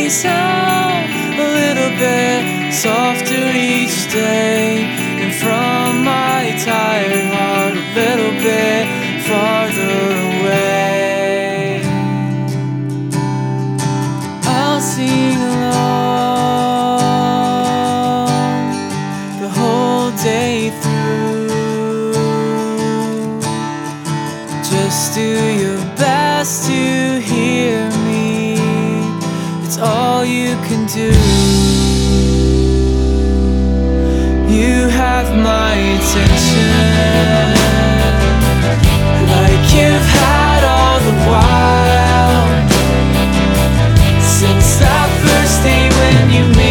me sound a little bit softer each day, and from my tired heart a little bit farther away. I'll sing along the whole day through. Just do your best to hear me, it's all you can do. You have my attention, like you've had all the while, since that first day when you made